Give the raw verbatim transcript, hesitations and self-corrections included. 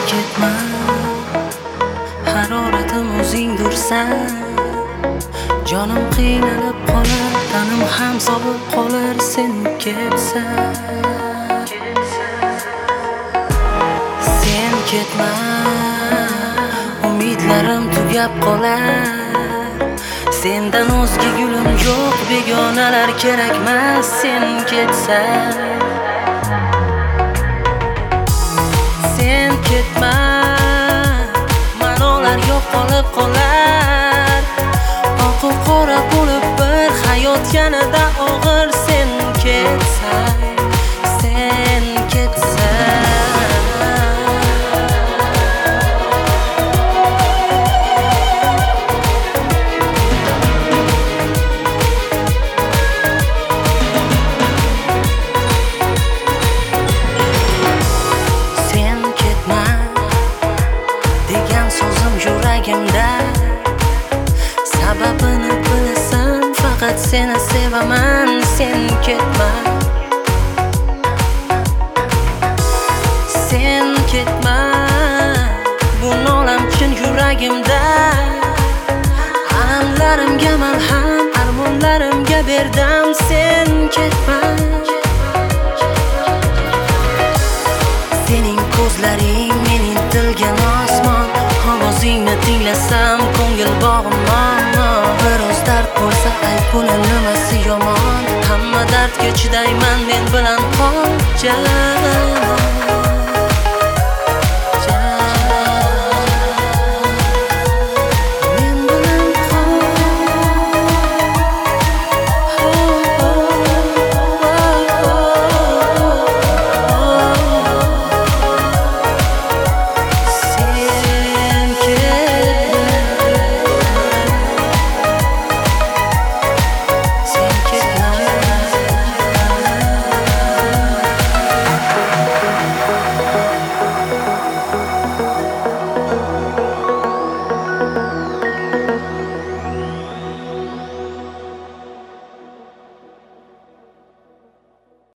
ketma, haroratim o'zingdirsan. Jonim qiynalib qolar, tanim ham sovib qolar sen ketsan. Sen ketma, umidlarim tugab qolar. Sendan o'zga gulim yo'q, begonalar kerakmas sen ketsan. Sen ketma, ma'nolar yo'qolib qolar. Oqib qora bo'lib bir hayot yanada og'ir sen ketsan. Sen ketsan. Sababini bilasan, faqat seni sevaman. Sen ketma, sen ketma. Bu nolam chin yuragimda, alamlarimga malham, armonlarimga berdim. Sen ketma. Sening ko'zlaring mening tilgan osmon, ovozingni tinglasam ko'ngil bog'imon. Biroz dard bo'lsa ayt, buni nimasi yomon? Hamma dardga chidayman, men bilan qol.